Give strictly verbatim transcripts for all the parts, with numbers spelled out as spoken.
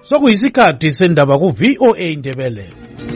Sokuyisikhathi sendaba ku V O A Indebele.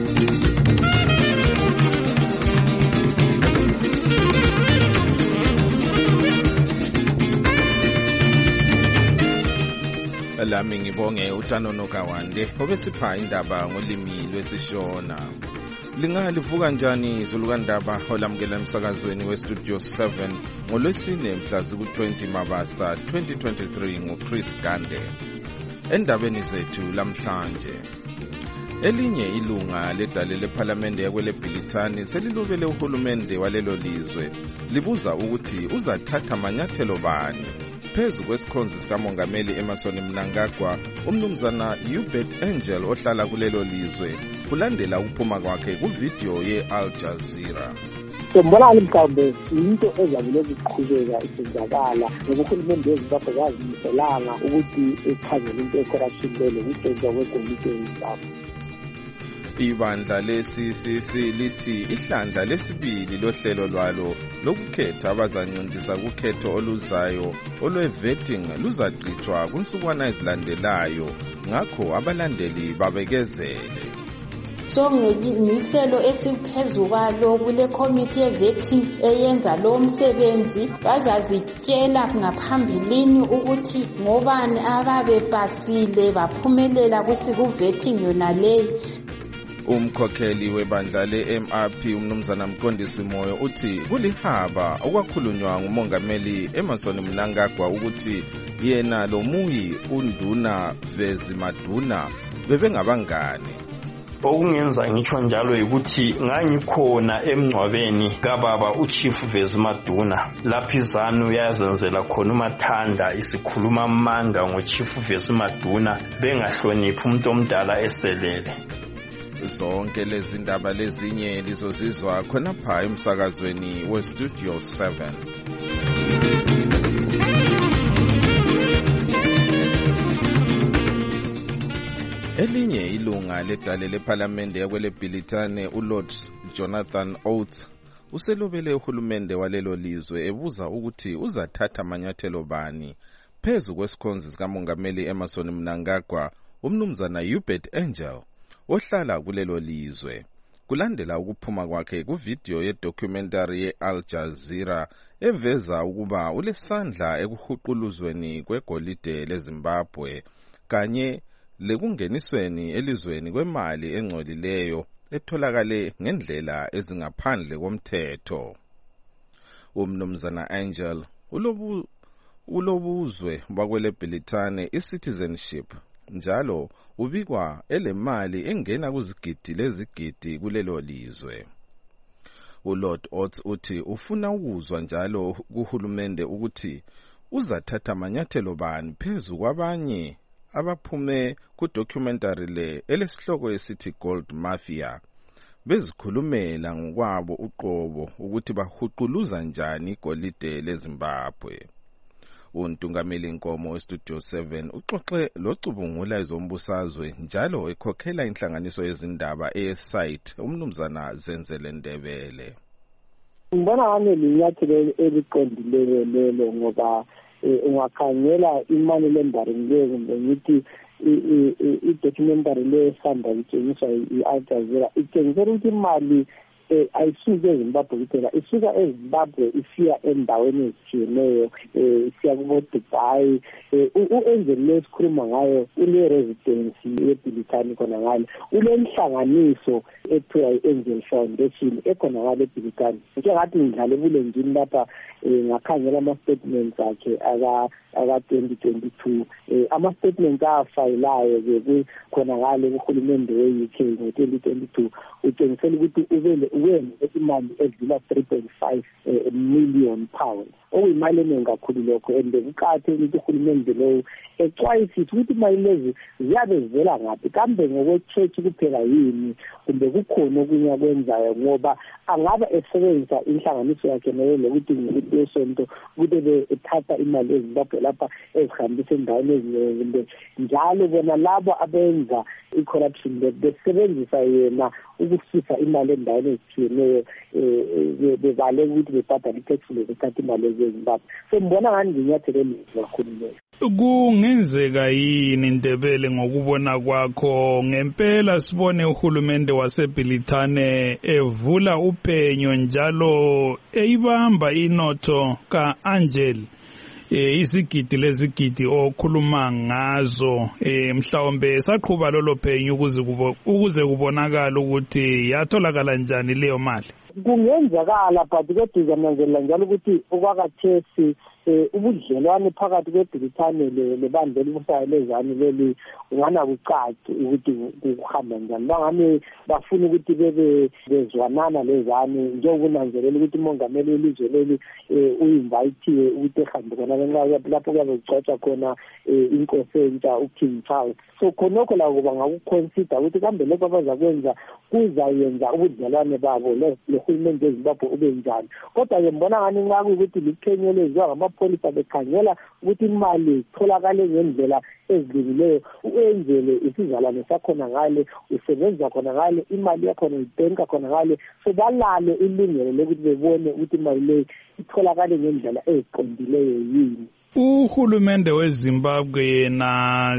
Lami ngibonge uTanono Kawande obesipha indaba ngolimi lwesishona. Lingalivuka njani izulukandaba olamukela emsakazweni weStudio seven ngolwesine mhla ziku-twenty Mabasa twenty twenty-three nguChris Gande. Endabeni zethu lamhlanje, elinye ilunga ledale lePhalamende yakweleBhilitani selilobele uhulumende walelo lizwe libuza ukuthi uzathatha amanyathelo bani phezu kwesikhonzi sikamongameli Emmerson Mnangagwa, umnumzana Hubert Angel ohlala kulelo lizwe, kulandela ukuphuma kwakhe kuvideo ye-Al Jazeera. Sombona mhlawumbe into ezabule ukuqhubeka isenzakala ngokuhulumende weZimbabwe kazimelanga ukuthi ekhangele into ecorruption lelo kusenziwa kwekomiti yeZimbabwe. Ibandla le-C C C lithi ihlandla lesibili lohlelo lwalo lokukhetha abazancindisa kukhetho oluzayo olwe-vetting luzagqitshwa kunsukwana ezilandelayo, ngakho abalandeli babekezele. So ngihlelo esiphezulu kwalo kule committee ye-vetting eyenza lo msebenzi bazazitshela ngaphambilini ukuthi ngobani ababepasile baphumelela ku-vetting yona leyi. Umkhokheli webandla le-M R P umnumzana Mqondisi Moyo uthi kulihaba okwakhulunywa ngumongameli Emmerson Mnangagwa ukuthi yena lo muyi uNduna Vezi Maduna bebengabangane. Okungenza ngitsho njalo ukuthi ngangikhona emngcwabeni kababa uChief Vezi Maduna lapho izanu yazenzela khona uMathanda isikhuluma amanga ngoChief Vezi Maduna bengahloniphi umuntu omdala eselele. Zonke lezi ndaba lezinye lizozizwa khonapha emsakazweni weStudio seven. Elinye ilunga ledale lePhalamende yakweleBhilitane uLord Jonathan Oates uselobele uhulumende walelo lizwe ebuza ukuthi uzathatha amanyathelo bani phezu kwesikhonzi sikamongameli Emmerson Mnangagwa, umnumzana Hubert Angel ohlala kulelo lizwe, kulandela ukuphuma kwakhe kuvideo ye-documentary ye-Al Jazeera eveza ukuba ulesandla ekuhuquluzweni kwegolide leZimbabwe kanye lekungenisweni elizweni kwemali engcolileyo etholakale ngendlela ezingaphandle komthetho. Umnumzana Angel ulobu ulobuzwe bakweleBhilitane i-citizenship njalo ubikwa elemali engena kuzigidi lezigidi kulelo lizwe. uLord Oates uthi ufuna ukuzwa njalo kuhulumende ukuthi uzathatha amanyathelo bani phezu kwabanye abaphume ku-documentary le elesihloko esithi Gold Mafia bezikhulumela ngokwabo uqobo ukuthi bahuquluza njani igolide leZimbabwe. Untungameli Nkomo weStudio seven uxoxe locubungula ezombusazwe njalo ekhokhela inhlanganiso yezindaba e-site umnumzana Zenzele Ndebele. Ngibona ngane linyathelo eliqondileyo lelo ngoba ungakhangela imali lembaringwe kumbe ngithi i-documentary lesanda litshengisa i-Al Jazeera itshengisa ukuthi imali ayisuke eZimbabwe kuphela, isuka eZimbabwe isiya endaweni ezitshiyeneyo, isiya kubo-Dubai. U-Angel lo esikhuluma ngayo ule-residency yeBhilitani khona ngale, ulenhlanganiso ekuthiwa i-Angel Foundation ekhona ngale eBhilitani. Njengathi ngidlale ebulenjini lapha ngakhangela ama-statements akhe aka-twenty twenty-two. Ama-statements afayilayo-ke khona ngale kuhulumende we-U K ngo-twenty twenty-two utshengisela ukuthi ubele wena imali edlula three point five million pounds. Okuyimali eningi kakhulu lokho, and kuqakathekile ukuthi uhulumende lowo exwayisise ukuthi imali lezi ziyabe zivela ngaphi, kambe ngokwe-church kuphela yini kumbe kukhona okunye akwenzayo, ngoba angabe esebenzisa inhlanganiso yakhe nayo lokuthi ngukuthi yesonto ukuthi ethatha imali eZimbabwe lapha ezihambisa endaweni ezinye kumbe njalo bona labo abenza i-corruption besebenzisa yena ukusisa imali endaweni ezitshiyeneyo bebale ukuthi bebhadala i-tax bethatha imali eZimbabwe. So mbona ngani nginyathelo elihle kakhulu leyo. Kungenzeka yini Ndebele ngokubona kwakho ngempela sibone uhulumende waseBilitane evula uphenyo njalo eyibamba inotho kaAngel eh isigidi lezigidi okhuluma ngazo eh mhlawumbe saqhuba lolo phenyo ukuze ukuze kubonakala ukuthi yatholakala njani leyo mali. Kungenzakala but kodwa izamnanzelela njalo ukuthi okwakathesi ubudlelwane phakathi kweBritane lebandla elibusayo lezani leli ungana kucaci ukuthi kuhamba njani bangame bafuna ukuthi bebe bezwanana lezani njengokunanzelela ukuthi umongameli welizwe leli uyinvite ukuthi ehambe khona ngenxa lapho kuyabe kuxoxa khona inkosi entsha uKing Charles. So khonokho la kuba ngakuconsider ukuthi kambe lokho abazakwenza kuzayenza ubudlelwane babo lehulumende eZimbabwe ube njani. Kodwa ke mbona ngani nxa ukuthi likhenyo lezwa ngamapolisa bekhangela ukuthi imali itholakale ngendlela ezilungileyo uenzele isizalwane sakhona ngale usebenza khona ngale imali yakho uyibhenka khona ngale so balale ilungelo lokuthi bebone ukuthi imali le itholakale ngendlela eziqondileyo yini. Uhulumende weZimbabwe yena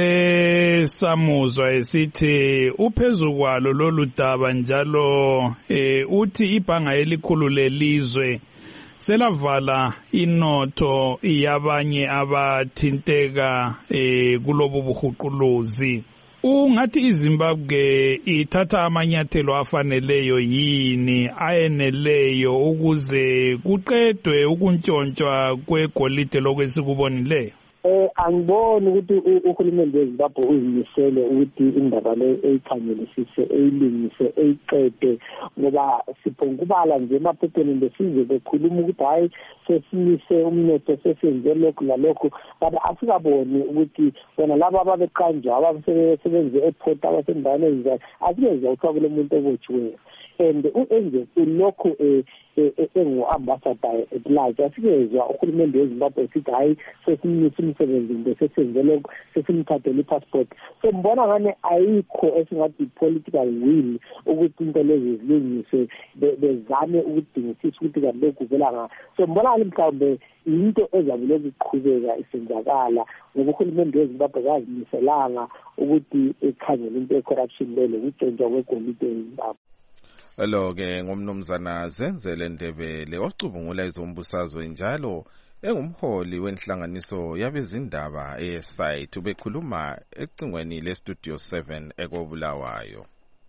sesamuzwa esithi uphezulu kwalo lolu daba njalo eh uthi ibhanga elikhulu lelizwe selavala inotho yabanye abathinteka eh kulobu buhuquluzi. Ungathi iZimbabwe ithatha amanyathelo afaneleyo yini ayeneleyo ukuze kuqedwe ukuntshontshwa kwegolide lokwesikubonileyo? Eh angiboni ukuthi uhulumende weZimbabwe uzimisele ukuthi indaba le eyikhangelisise eyilungise eyiqede ngoba siphongubala nje emaphepheni lesize bekhuluma ukuthi hayi sesimise umnotho sesenze lokhu lalokhu kodwa asikaboni ukuthi bona laba ababeqanjwa abasebenze ePort abasendaweni ezinjani asikeze uthwakule umuntu obotshiweyo and uEngel ulokhu engu-ambassador at large asikezwa uhulumende weZimbabwe sithi hayi sesimisa umsebenzi ngesesenze lokhu sesimthathele ipassport. So mbona ngane ayikho esingathi political will ukuthi into lezi zilungiswe bezame ukudingisisa ukuthi kanti lokhu vela nga so mbona mhlawumbe into ezabule ukuqhubeka isenzakala ngoba uhulumende weZimbabwe akazimiselanga ukuthi ekhangele into ecorruption lelo ukutshentsha kwegolide eZimbabwe. Lo ke ngomnumzana Zenzele Ndebele ocubungula izombusazwe njalo engumholi wenhlanganiso yabezindaba eSite ubekhuluma ecingweni leStudio seven ekobulawayo.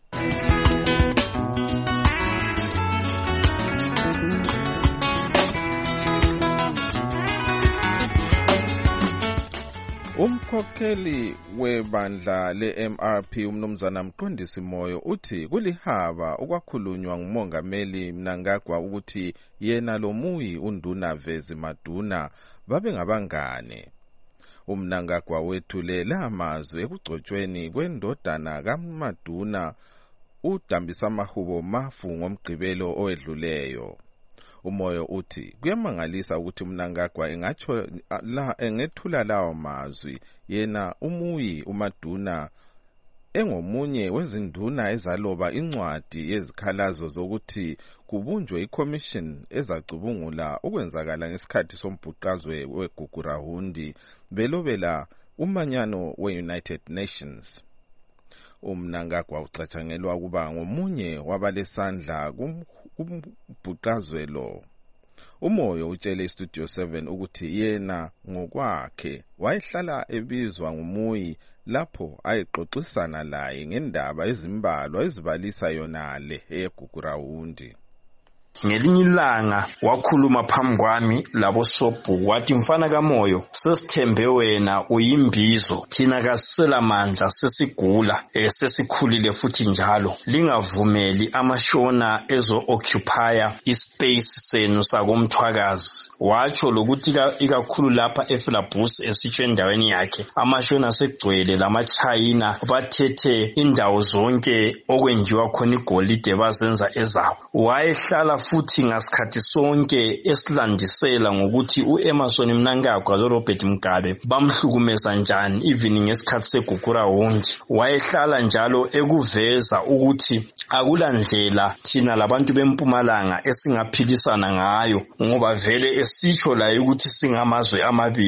Umkhokheli webandla le-M R P umnumzana Mqondisi Moyo uthi kulihaba okwakhulunywa ngumongameli Mnangagwa ukuthi yena lomuyi uNduna Vezi Maduna babe ngabangane. UMnangagwa wethule la mazwi ekugcotshweni kwendodana kaMaduna uDambisa Mahubo Mafu ngomgqibelo owedluleyo. Umoyo uthi kuyamangalisa ukuthi uMnangagwa engatsho la engethula lawo mazwi yena umuyi uMaduna engomunye wezinduna ezaloba incwadi yezikhalazo zokuthi kubunjwe iCommission ezacubungula ukwenzakala ngesikhathi sombhuqazwe weGugurahundi belobela umanyano weUnited Nations. UMnangagwa ucatshangelwa kuba ngomunye wabalesandla kumbhuqazwe lo. Umoyo utshele iStudio seven ukuthi yena ngokwakhe wayehlala ebizwa ngumuyi lapho ayexoxisana laye ngendaba ezimbalwa ezibalisa yonale eGugurahundi. Ngelinye ilanga wakhuluma phambi kwami labo sobhu wathi mfana kaMoyo sesithembe wena uyimbizo thina kasela mandla sesigula esesikhulile futhi njalo lingavumeli amashona ezo occupy ispace senu sakomthwakazi watsho lokuthi ikakhulu lapha eFilabus esitshe endaweni yakhe amashona asegcwele lamaChina bathethe indawo zonke okwenjiwa khona igolide bazenza ezabo wayehlala futhi ngasikhathi sonke esilandisela ngokuthi uEmmerson Mnangagwa loRobert Mugabe bamhlukumeza njani even ngesikhathi seGugurahundi wayehlala njalo ekuveza ukuthi akulandlela thina labantu bempumalanga esingaphilisana ngayo ngoba vele esitsho la ukuthi singamazwe amabili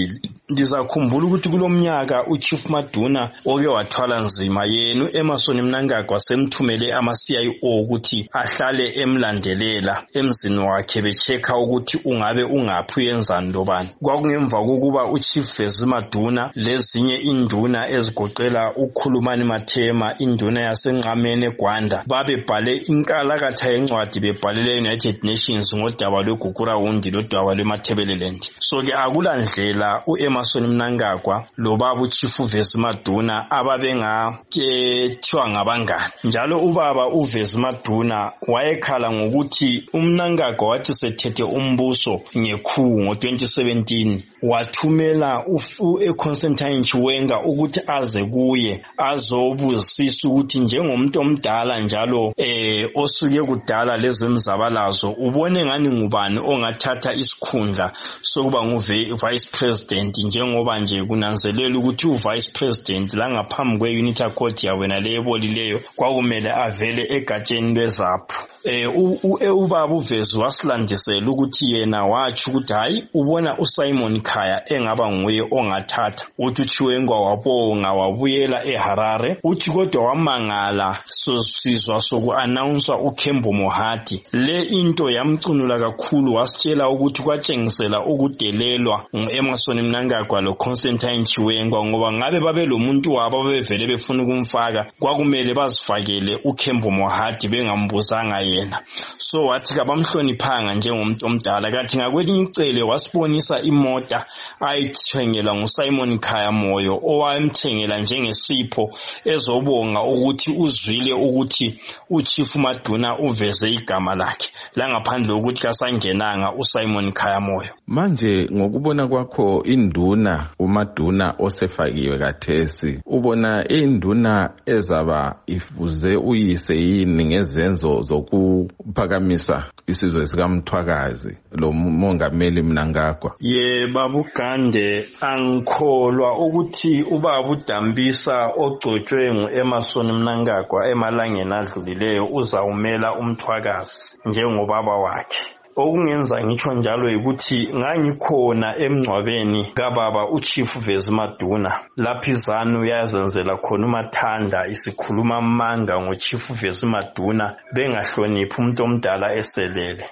ndizakhumbula ukuthi kulomnyaka uChief Maduna oke wathwala nzima yena uEmmerson Mnangagwa semthumele ama-C I O ukuthi ahlale emlandelela emzini wakhe bechecka ukuthi ungabe ungaphi uyenzani lobani. Kwakungemva kokuba uChief Vezi Maduna lezinye induna ezigoqela uKhulumani Mathema induna yasenqamene eGwanda babebhale inkalakatha yencwadi bebhalele United Nations ngodaba lweGugura Wundi lodaba lweMathebeleland. So ke akulandlela uEmmerson Mnangagwa lobaba uChief Vezi Maduna ababenga kethiwa ngabangani. Njalo ubaba uVezi Maduna wayekhala ngokuthi uMnangagwa wathi sethethe umbuso ngekhu ngo twenty seventeen wathumela uConstantine Chiwenga ukuthi aze kuye azobuzisisa ukuthi njengomuntu omdala njalo eh osuke kudala lezemzabalazo ubone ngani ngubani ongathatha isikhundla sokuba nguvice president njengoba nje kunanzelela ukuthi uvice president la ngaphambi kweUnity Court yawena leyebolileyo kwakumele avele egatsheni lwezaphu. Eh ubaba uVezi wasilandisela ukuthi yena wathi ukuthi hayi ubona uSimon Khaya engaba nguye ongathatha. Uthi Chiwenga wabonga wabuyela eHarare uthi kodwa wamangala sosizwa soku-announce uKhembo Mohati. Le into yamcunula kakhulu wasitshela ukuthi kwatshengisela ukudelelwa nguEmmerson Mnangagwa loConstantine Chiwenga ngoba ngabe babe lo muntu wabo bevele befuna ukumfaka kwakumele bazifakele uKhembo Mohati bengambuzanga yena. So wathi kabamhloniphanga njengomuntu omdala kathi ngakwelinye icele wasibonisa imota ayithengela nguSimon Khaya Moyo owamthengela njengesipho ezobonga ukuthi uzwile ukuthi uChief Maduna uveze igama lakhe la ngaphandle ukuthi kasangenanga uSimon Khaya Moyo. Manje ngokubona kwakho induna uMaduna osefakiwe kathesi ubona induna ezaba ifuze uyise yini ngezenzo zokuphakamisa isizwe sikaMthwakazi lo mongameli Mnangagwa? Ye babu Gande angikholwa ukuthi ubaba uDambisa ogcotshwe nguEmmerson Mnangagwa emalangeni adlulileyo uzawumela uMthwakazi njengobaba wakhe. Okungenza ngitsho njalo ukuthi ngangikhona emncwabeni kababa uChief Vezi Maduna lapho izanu yazenzela khona uMathanda isikhuluma amanga ngoChief Vezi Maduna bengahloniphi umuntu omdala eselele.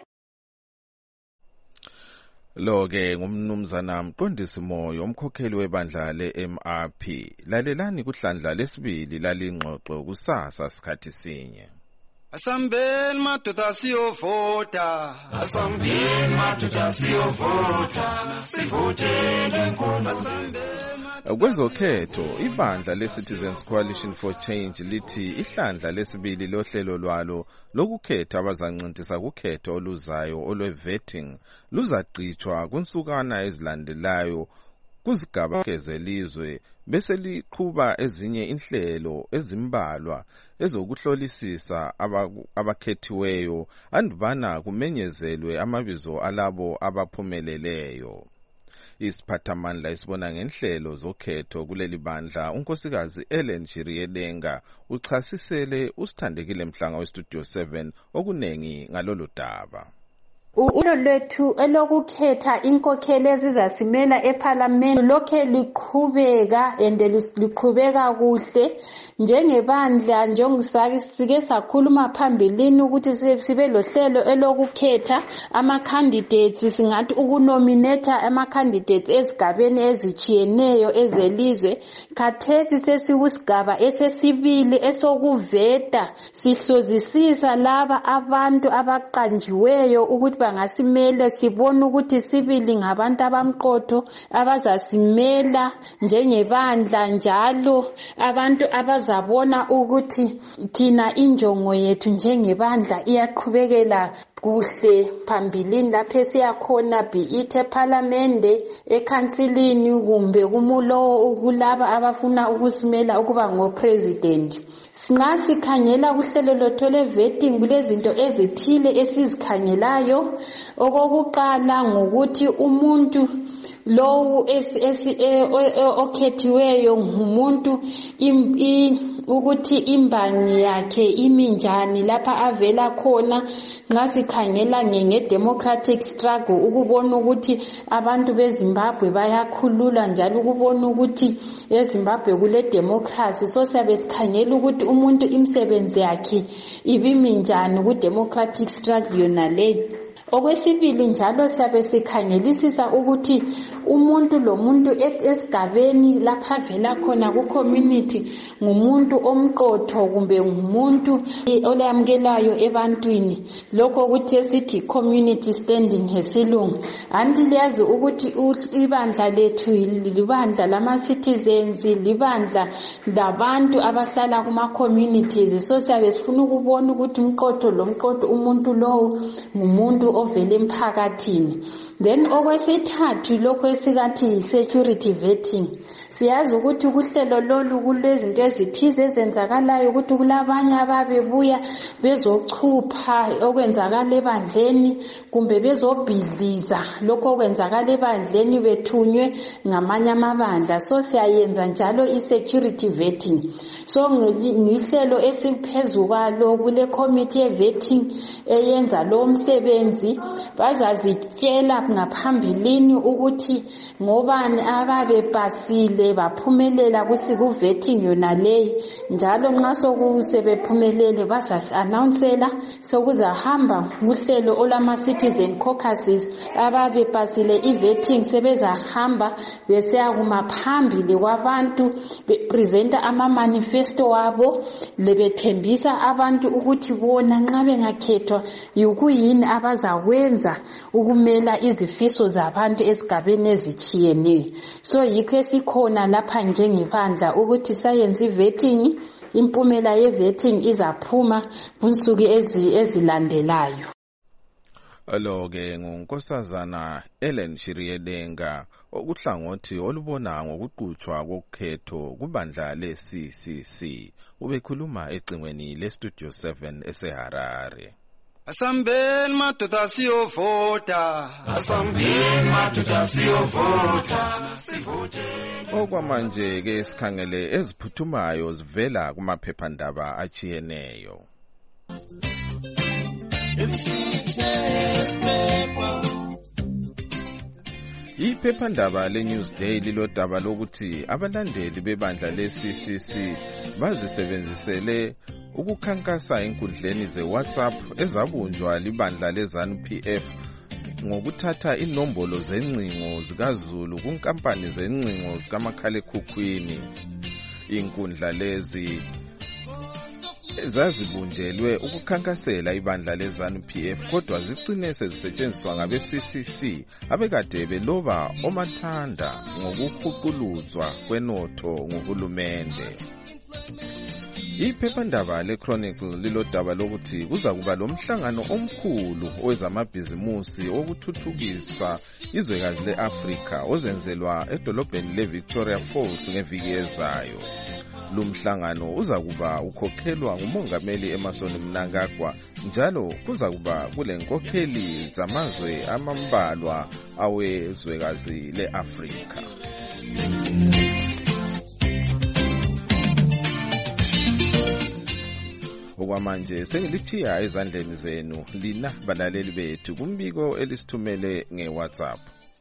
Lo ke ngumnumzana Mqondisi Moyo umkhokheli webandla leM R P. Lalelani kuhlandla lesibili lalingxoxo kusasa sikhathi sinye. Asambeni madoda siyovota, asambeni madoda siyovota, sivotele nkulu. Kwezokhetho ibandla leCitizens Coalition for Change lithi ihlandla lesibili lohlelo lwalo lokukhetha abazancintisana kukhetho oluzayo olwevetting luzaqhitshwa kunsukana ezilandelayo kuzigaba ezelizwe bese liqhuba ezinye inhlelo ezimbalwa ezokuhlolisisa abakhethiweyo andubana kumenyezelwe amabizo alabo abaphumeleleyo. Isiphathamandla isibona ngenhlelo zokhetho kuleli bandla unkosikazi Ellen Chiriyedenga uchasisele usithandekile Mhlanga weStudio seven okunengi ngalolu daba. Ulo lwethu elokukhetha inkokheli ezizasimela eParliament lokhe liqhubeka ende liqhubeka kuhle njengebandla njengisake sike sakhuluma phambilini ukuthi sibe lohlelo elokukhetha ama candidates singathi ukunominate ama candidates ezigabeni ezichiyeneyo ezelizwe. Khathesi sesikusigaba esesibili esokuveta sihlozisisa laba abantu abaqanjiweyo ukuthi bangasimela sibona ukuthi sibili ngabantu abamqotho abazasimela njengebandla njalo abantu abazabona ukuthi thina injongo yethu njengebandla iyaqhubekela kuhle phambilini lapho siyakhona be it eParliament eCouncilini kumbe kumulo kulaba abafuna ukusimela ukuba ngopresident. Singasikhangela kuhlelo lotho levetting kulezinto ezithile esizikhangelayo. Okokuqala ngokuthi umuntu lowu esi okhethiweyo ngumuntu ukuthi imbangi yakhe iminjani lapha avela khona. Ngasikhangela nge-democratic struggle ukubona ukuthi abantu beZimbabwe bayakhululwa njalo ukubona ukuthi eZimbabwe kule democracy. So siyabe sikhangela ukuthi umuntu imsebenzi yakhe ibiminjani ku-democratic struggle yona leyo. Okwesibili njalo siyabe sikhangelisisa ukuthi umuntu lo muntu esigabeni lapha vela khona ku community ngumuntu omqotho kumbe ngumuntu olayamukelayo ebantwini, lokho ukuthi esithi community standing ngesilungu. Anti liyazi ukuthi ibandla lethu libandla lama citizens, libandla labantu abahlala kuma communities. So siyabe sifuna ukubona ukuthi umqotho lo mqotho umuntu lowo ngumuntu ovela emphakathini. Then okwesithathu lokho esikathi security vetting. Siyazi ukuthi kuhlelo lolu kulezinto ezithize ezenzakalayo ukuthi kulabanye ababebuya bezochupha okwenzakala ebandleni kumbe bezobhidliza lokho okwenzakala ebandleni bethunywe ngamanye amabandla. So siyayenza njalo i-security vetting. So ngihlelo esiphezulu kwalo kule committee ye vetting eyenza lo msebenzi. Bazazitshela ngaphambilini ukuthi ngobani ababe pasile baphumelela kusiku vetting yona leyi, njalo nxa sokusebephumelele bazasi-announcela sokuzahamba kuhlelo olama citizen caucuses. Ababe pasile i-vetting sebezahamba besiya kumaphambili kwabantu bepresenta ama-manifesto wabo lebethembisa abantu ukuthi bona nxa bengakhethwa yikuyini abazakwenza ukumela izifiso zabantu esigabeni ezitshiyeneyo. So yikho esikhona lapha njengebandla ukuthi sayenze vetting, impumela ye vetting izaphuma kunsuku ezilandelayo. Lo ke ngunkosazana Ellen Shiriyedenga okuhlangothi olubona ngokuqhutshwa kokhetho kubandla le-C C C. Ubekhuluma ecingweni le-Studio seven eseHarare. Asambeni madoda siyovota, asambeni madoda siyovota, sivote. Okwamanje ke sikhangele eziphuthumayo zivela kumaphephandaba achiyeneyo. Iphephandaba le-Newsday lilodaba lokuthi abalandeli bebandla le-C C C bazisebenzisele ukukhankasa enkundleni ze-WhatsApp ezabunjwa libandla le-ZANU-P F ngokuthatha inombolo zengcingo zikaZulu kunkampani zengcingo zikamakhalekhukhwini. Inkundla lezi zazibunjelwe ukukhankasela ibandla le-ZANU-P F kodwa zicine sezisetshenziswa ngabe-C C C abekade beloba omathanda ngokuhuquluzwa kwenotho nguhulumende. Iphephandaba le-Chronicle lilodaba lokuthi kuza kuba lomhlangano omkhulu owezamabhizimusi okuthuthukisa izwekazi le-Afrika ozenzelwa edolobheni le-Victoria Falls ngeviki ezayo. Lumhlangano uza kuba ukhokhelwa ngumongameli Emmerson Mnangagwa njalo kuza kuba kulenkokheli zamazwe amambalwa awezwekazi le-Afrika. Okwamanje sengilithiya ezandleni zenu lina balaleli bethu kumbiko elisithumele nge-WhatsApp.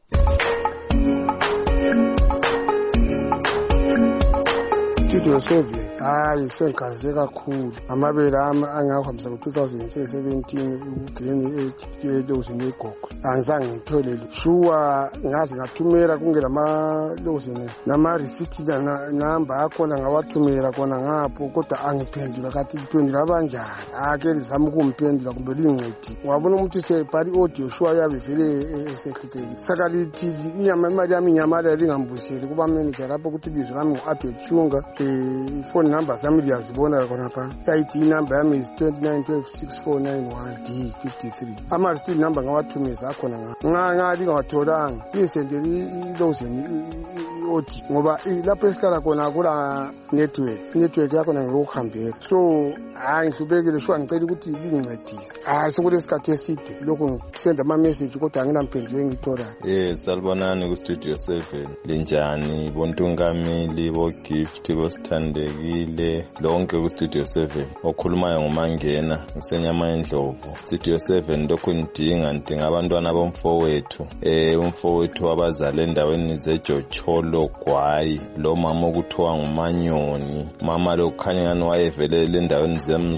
Studio seven hayi sengikhaze kakhulu amabele ami angahambisa ku two thousand seventeen ugreen elozi negogo angizange ngithole shuwa ngazi ngathumela kungela ama lozi nama receipt number akhona ngawathumela khona ngapho kodwa angiphendula kathi iphendula abanjani ake lizama ukumphendula kumbe lincedi wabona ukuthi sebhali audio shuwa yabe vele esekhlekile sakalithi inyama imali yami inyamala lingambuseli kuba manager lapho ukuthi bizo lami ngu-Abel Chunga. Phone number zami liyazibona khona pha. I D number yami is two nine one two six four nine one D fifty-three. Ama receipt number ngawathumeza akhona nga. Nga ngali ngawatholanga. Isendele ilozeni i-audit ngoba lapho esihlala khona kula network network yakho ngikuhambela so hayi ngihlubekile sho ngicela ukuthi lingincedise hayi sekulesikhathi eside lokho ngisenda ama message kodwa anginampendulo engithola. Eh salibonani ku Studio seven linjani bontungamili bo gift bosithandekile lonke ku Studio seven okhulumayo ngumangena ngisenyama endlovu. Studio seven lokho ngidinga ndinga abantwana bomfowethu eh umfowethu wabazali endaweni zeJocholo Gwayi lo mama okuthiwa ngumanyoni mama lo kukhanya ngani wayevelele endaweni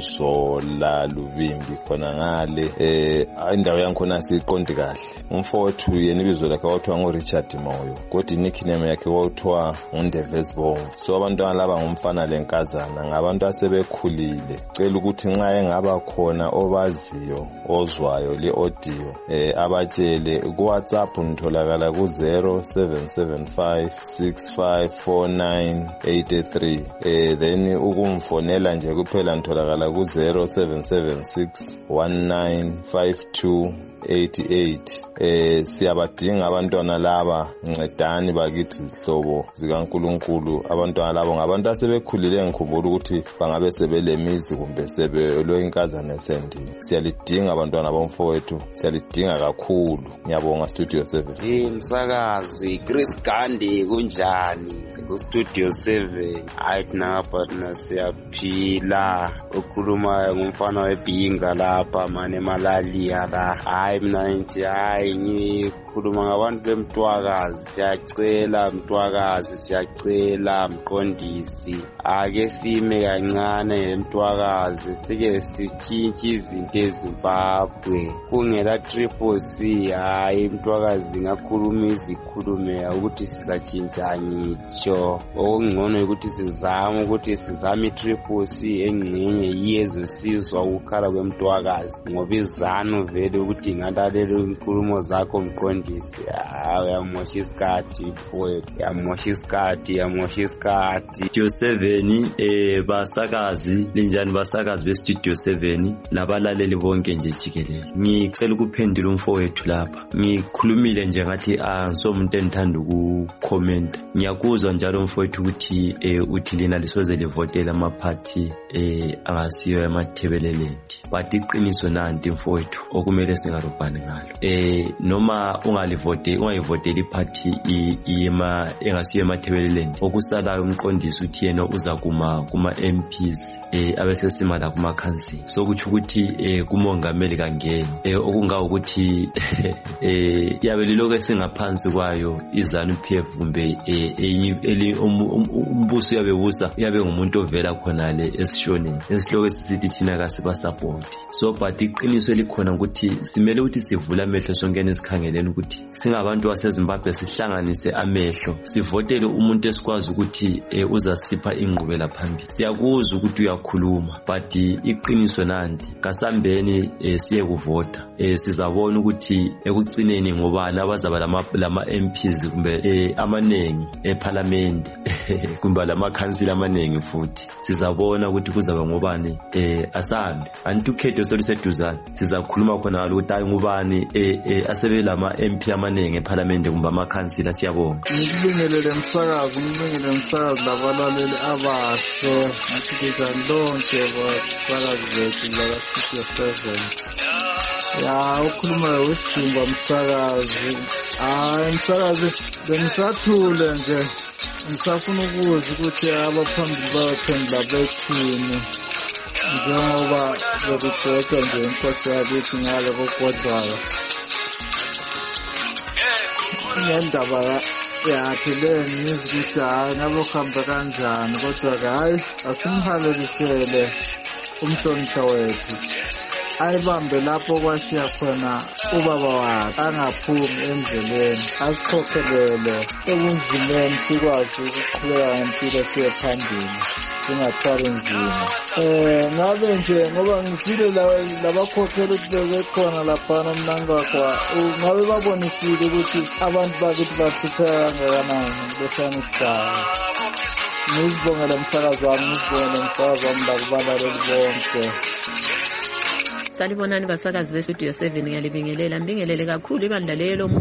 zemzola Lubimbi khona ngale eh indawo yankhona siqondi kahle umfowethu yena ibizo lakhe wathiwa ngoRichard Moyo kodwa nickname yakhe wathiwa nguNdevesbo. So abantwana laba ngumfana lenkazana ngabantu asebekhulile cela ukuthi nxa engaba khona obaziyo ozwayo le audio eh abatshele ku WhatsApp nitholakala ku zero seven seven five six five four nine eight three eh then ukumfonela nje kuphela nitholakala ku zero seven seven six one nine five two eight eight. Eh siyabadinga abantwana laba ncedani bakithi izihlobo zikaNkuluNkulu. Abantwana labo ngabantu asebekhulile ngikhumbula ukuthi bangabe sebelemizi kumbe sebelo inkazana esendini. Siyalidinga abantwana bomfowethu, siyalidinga kakhulu. Ngiyabonga Studio seven. Hey msakazi Chris Gandhi kunjani ku Studio seven. Ayina partner siyaphila okhuluma ngumfana webhinga lapha mane malaria la. Hayi mina nje hayi ngikhuluma ngabantu bemtwakazi siyacela mtwakazi siyacela mqondisi ake sime kancane emtwakazi sike sithintshe izinto eZimbabwe kungela triple C hayi mtwakazi ngakhuluma izikhulume ukuthi sizatshintsha ngitsho okungcono ukuthi sizame ukuthi sizame triple C engcinye yezosizwa ukukhala kwemtwakazi ngoba izanu vele ukuthi ngalalela inkulumo zakho mqondisi hayi yamosha isikhathi mfowethu yamosha isikhathi yamosha isikhathi. Studio seven eh basakazi linjani basakazi be Studio seven labalaleli bonke nje jikelele ngicela ukuphendula umfowethu lapha ngikhulumile nje ngathi angisomuntu endithanda ukucomment ngiyakuzwa njalo umfowethu ukuthi eh uthi lina lisoze livotela ama party eh angasiyo emathebelelendi but iqiniso nanti mfowethu okumele singarubhani ngalo eh noma ungalivote ungayivotela iparty ima engasiyo emathebelelendi okusalayo umqondisi uthi yena uza kuma kuma M Ps eh abesesima la kuma council so kuthi ukuthi eh kumongameli kangeni eh okunga ukuthi eh yabe liloke singaphansi kwayo izanu P F kumbe eh umbuso yabebusa yabe ngumuntu ovela khona le esishoneni esihloko sisithi thina kasiba support so but iqiniso elikhona ukuthi simele ukuthi sivula amehlo sonkene isikhangeleni ukuthi singabantu baseZimbabwe sihlanganise amehlo sivotele umuntu esikwazi ukuthi eh, uzasipha ingqubela phambili. Siyakuzwa ukuthi uyakhuluma but iqiniso nanti kasambeni eh, siye kuvota eh, sizabona ukuthi ekucineni ngobani abazaba lama, lama M Ps kumbe eh, amanengi eParliament kumbe lama council amanengi futhi sizabona ukuthi kuzaba ngobani eh, asambe antukhetho soliseduzana sizakhuluma khona ngalo ukuthi ayi ngubani eh, eh, asebe lama M P amanengi eParliament kumbe ama council siyabonga. Ngibingelele umsakazi ngibingelele umsakazi labalaleli abahle ngikhetha lonke abasakazi bethu la Studio seven. Ya ukhuluma wesidumba umsakazi hayi umsakazi bengisathule nje ngisafuna ukuzwa ukuthi abaphambili bayaphendula bethini njengoba bekubheka nje inkosi yakithi ngale kokodwayo ngendaba yakhe le ngizikuthi hayi nabohamba kanjani kodwa hayi asimhalelisele umhlonishwa wethu ayibambe lapho kwashiya khona ubaba wakhe angaphumi endleleni asikhokhelele ebunzimeni sikwazi ukuqhubeka ngempilo siye phambili singathwali nzima. Eh ngabe nje ngoba ngizile labakhokheli ukuthi bebekhona laphana mnangakwa ngabe babonisile ukuthi abantu bakithi bahlupheka kangakanani besana isigaba. Ngizibongela umsakazi wami ngizibongela umsakazi wami lakubalaleli bonke. Salibonani basakazi be Studio seven ngiyalibingelela mbingelele kakhulu ibandla lelo movement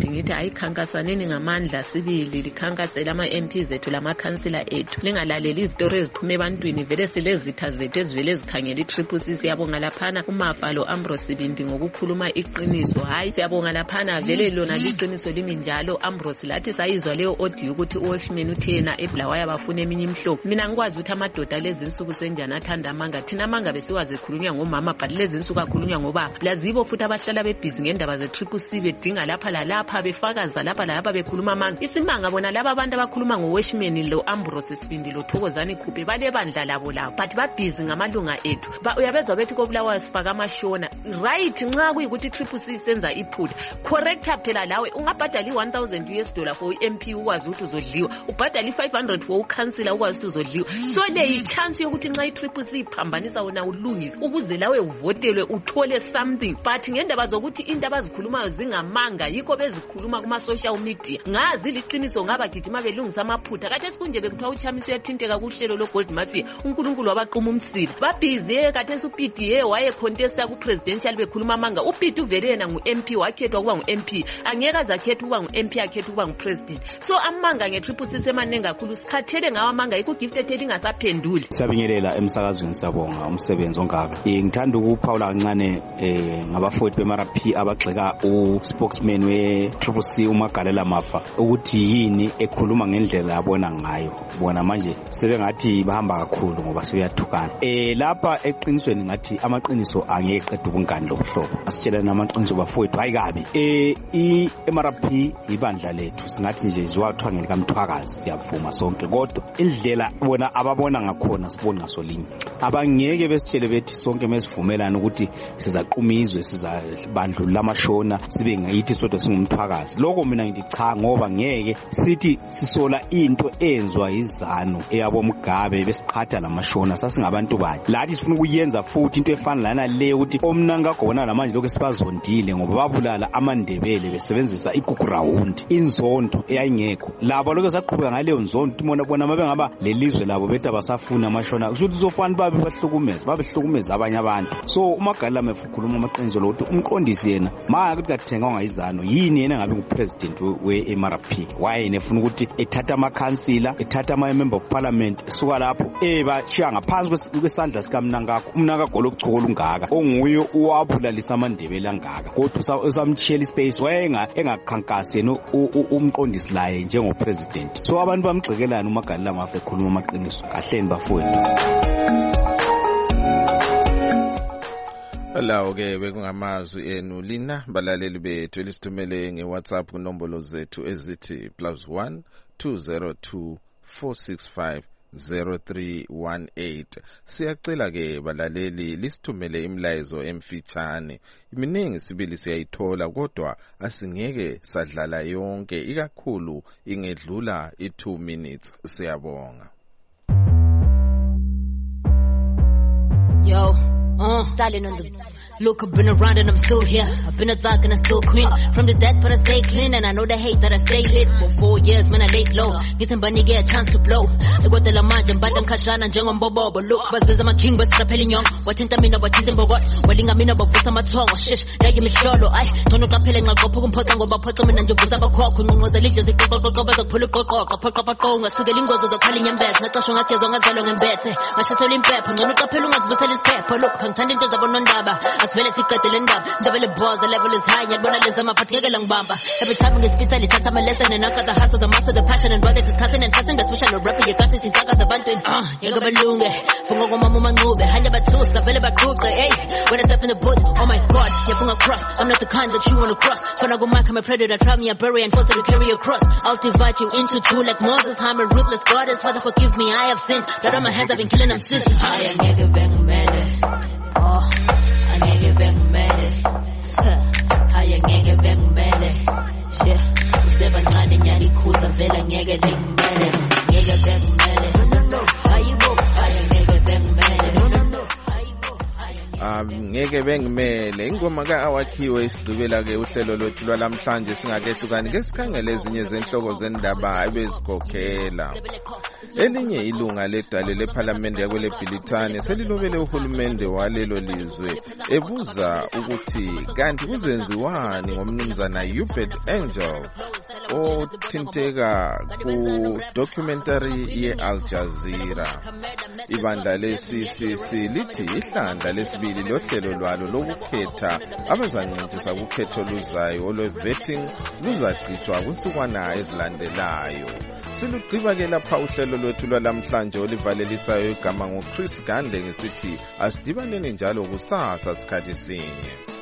umsebenzi ngithi ayikhankasaneni ngamandla sibili likhankasela ama-M P zethu lamakhansila ethu lingalaleli izitori eziphume ebantwini vele silezitha zethu ezivele zikhangela i-Triple C. Siyabonga laphana uMafa lo Ambrose Sibindi ngokukhuluma iqiniso. Hayi siyabonga laphana vele lona liqiniso limi njalo. Ambrose lathi sayizwa leyo audio ukuthi uWatchman uthena eBulawayo bafuna eminye imhlobo. Mina ngikwazi ukuthi amadoda lezi insuku senjani athanda amanga. Thina amanga besiwazi ekhulunywa ngomama but lezi insuku akhulunywa ngobaba. Lazibo futhi abahlala bebhizi ngendaba ze-Triple C bedinga lapha lalapha befakaza lapha lalapha bekhuluma amanga. Isimanga bona laba abantu abakhuluma ngoWatchman lo Ambrose Sibindi lo Thokozani Khuphe bale bandla labo labo but babhizi ngamalunga ethu. Ba uyabezwa bethi koBulawayo sifaka amashona. Right nxa kuyikuthi i-Triple C senza iphutha correcta phela lawe ungabhadala i-one thousand U S dollar for i-M P ukwazi ukuthi uzodliwa, ubhadala i-five hundred for ukhansila ukwazi ukuthi uzodliwa. So le yi-chance yokuthi nxa i-Triple C iphambanisa wona ulungise ukuze lawe uvotelwe uthole something. But ngendaba zokuthi into abazikhulumayo zingamanga yikho bezikhuluma kuma-social media. Ngazi liqiniso ngabagijima belungisa amaphutha kade sikunje bekuthiwa uchamisa uyathinteka kuhlelo lo-Gold Mafia uNkulunkulu wabaquma umsila babhizi kade supiti ye wayecontesta ku-presidential bekhuluma amanga. Upiti uvele yena ngu-M P wakhethwa kuba ngu-M P angeke azakhetha ukuba ngu-M P akhetha ukuba ngu-president. So amanga nge-Triple C semanengi kakhulu sikhathele ngawo amanga yikho gift ethi ingasaphenduli. Siyabingelela emsakazweni siyabonga umsebenzi ongaka. Eh ngithanda ukuphawula kancane eh ngabafowethu be-M R P abagxeka u-spokesman we-Triple C uMagalela Mafa ukuthi yini ekhuluma ngendlela yabona ngayo. Bona manje sebengathi bahamba kakhulu ngoba sebeyathukana. Eh lapha eqinisweni ngathi amaqiniso angeke qeda ubungani lobuhlobo. Asitshelana amaqiniso bafowethu hayi kabi. Eh i-M R P ibandla lethu singathi nje ziwathiwa ngelikaMthwakazi siyavuma sonke kodwa indlela bona ababona ngakhona sibona ngasolinye. Abangeke besitshele bethi sonke mesivumelana ukuthi sizaqumizwe sizabandlula amashona sibe ngayithi sodwa singumthwakazi. Lokho mina ngithi cha ngoba ngeke sithi sisola into enzwa izano eyabo Mugabe besiqhatha lamashona sasingabantu banye. Lathi sifuna ukuyenza futhi into efana lana le ukuthi omnanga gona namanje lokho sibazondile ngoba babulala amandebele besebenzisa igugurawundi inzondo eyayingekho. Labo lokho saqhubeka ngaleyo nzondo imona bona mabe ngaba lelizwe labo bethu abasafuna amashona kusho ukuthi uzofana babe bahlukumeza babe hlukumeza abanye abantu. So uMagalela Mafa ukhuluma amaqiniso lo ukuthi umqondisi yena manje ukuthi kathenga ngayizano yini yena ngabe ngupresident we-M R P wayene efuna ukuthi ethatha amakhansila ethatha ama-member of parliament suka lapho ebashiya ngaphansi kwesandla sikaMnangagwa. uMnangagwa lokuchokola ungaka onguye uwabulalisa amandebele angaka kodwa usamtshiyela ispace wayenga engakhankasi yena umqondisi laye njengopresident. So abantu bamgxikelana uMagalela Mafa ekhuluma amaqiniso kahleni bafowethu. Lawo ke bekungamazwi enu lina balaleli bethu elisithumele ngeWhatsApp kunombolo zethu ezithi plus one two zero two four six five zero three one eight. Siyacela ke balaleli lisithumele imlayezo emfitshane. Iminingi sibili siyayithola kodwa asingeke sadlala yonke ikakhulu ingedlula i two minutes. Siyabonga. Yo Uh, styling on the look, I've been around and I'm still here. I've been a thug and I still queen. From the dead but I stay clean and I know the hate that I stay lit. For four years man I laid low. Getting bunny get a chance to blow. I got the lamaj and badan kashana and jangon bobo. But look, bas bes I'm a king but rappelling young. What tinta mina what tinta bogot. Welling a mina but fusa my tongue. Shish, ya give me sholo. I don't know kapelling a go pugum potang over potom and you busa ba cock. Kun was a lick just a go go go go pull a cock up pull up a tongue. A sugalingo to the calling and bed. Not a shong at as long as I long and bed. I should tell him pep. No kapelung as busalis pep. Look, contending to the bonondaba. As well as he cut the end up. Double balls, the level is high. Yet when I listen, I'm a particular long bamba. Every time we get spit, I touch my lesson and I got the hustle, the master, the passion, and brothers discussing and cussing. The special rapper, you got this, I got the bantuin. Ah, you got balloon. Fungo mama mangube. Hanya batus, the belly bakuka. Hey, when I step in the boot, oh my god, you're from across. I'm not the kind that you wanna cross. When I go back, I'm a predator. Trap me a bury and force her to carry a cross. I'll divide you into two like Moses. I'm a ruthless goddess. Father, forgive me, I have sinned. Blood on my hands, I've been killing them since. I am nigga back man. Oh, I nigga back man. I am nigga back man. Yeah, seven nine nyari kusa vela nigga back man. Nigga back man. How you go? I am nigga back man. ngeke bengimele ingoma kaAwakhiwe isigqibela ke uhlelo lwethu lwalamhlanje singakehlukani ke sikhangele ezinye zenhloko zendaba ebezikhokhela. Elinye ilunga ledale leParliament yakwele Bhilithane selilobele uhulumende walelo lizwe ebuza ukuthi kanti kuzenziwani ngomnumzana Hubert Angel othinteka ku documentary ye Al Jazeera. Ibandla lesi lithi ihlanda lesibili lohlelo lwalo lokukhetha abazancintisa kukhetho luzayo olwe-vetting luzagqitshwa kwinsukwana ezilandelayo. Silugqiba ke lapha uhlelo lwethu lwalamhlanje olivalelisayo igama nguChris Gande ngesithi asidibaneni njalo kusasa sikhathi sinye.